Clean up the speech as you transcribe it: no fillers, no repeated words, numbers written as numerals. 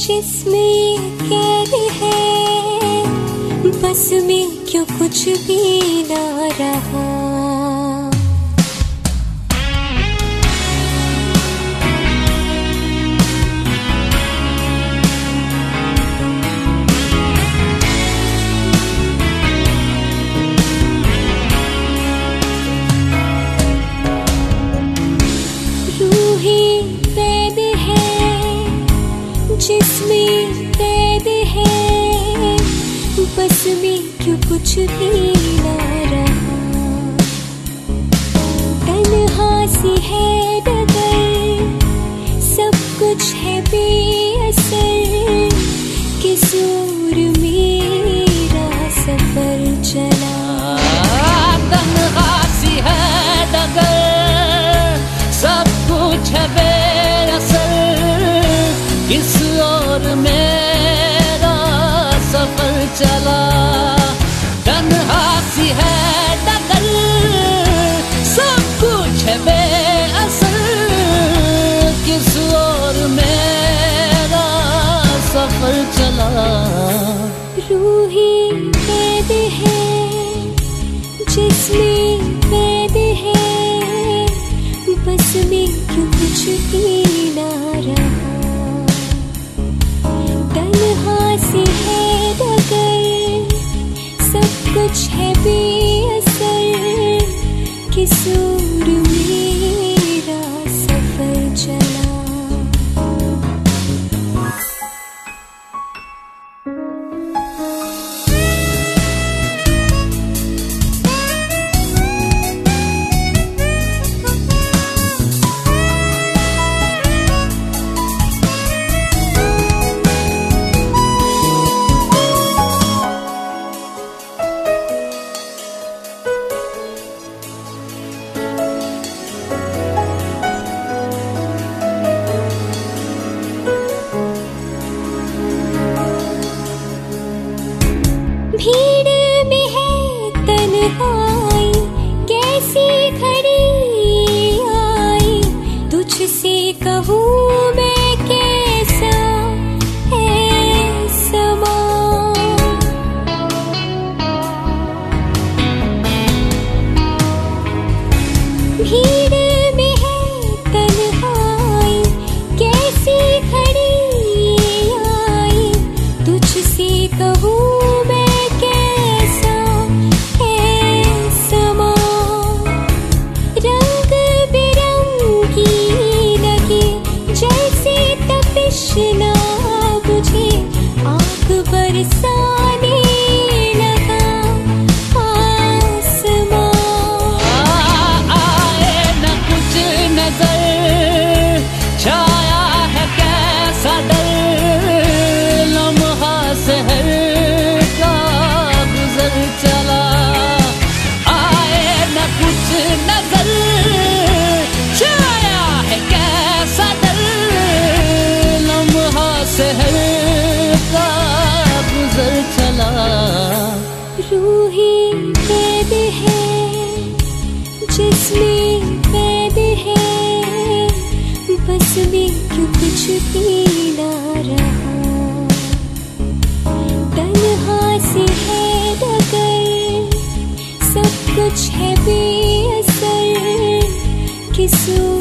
जिसमें कैद है, बस में क्यों कुछ भी ना रहा। जिसमें कैद है, बस में क्यों कुछ भी ना रहा। तन्हा सी है डगर, सब कुछ है बेअसर, किस ओर मेरा सफर चला। तन्हा सी है डगर, सब कुछ है बेअसर, किस ओर मेरा सफर चला। तन्हा सी है डगर, सब कुछ है बेअसर, किस ओर मेरा सफर चला। रूही कैद है, जिसमें कैद है, बस में क्यों कुछ भी ना रहा। तन्हा सी है डगर, सब कुछ है बेअसर, किस ओर मेरा सफर चला। भीड़ में है तन्हाई, कैसी घड़ी आई, तुझसे कहूँ मैं कैसा है समा। भीड़ में है तन्हाई, कैसी घड़ी आई, तुझसे कहूँ ना बुझे, आँख बरसाने लगा आसमां। आए न कुछ नजर, छाया है कैसा डर, लम्हा सहर का गुजर चला। आए न कुछ नजर, छाया है कैसा डर, शहर का गुजर चला। रूही कैद है, जिसमें कैद है, बस में क्यों कुछ भी ना रहा। तन्हा सी है डगर, सब कुछ है बेअसर, किस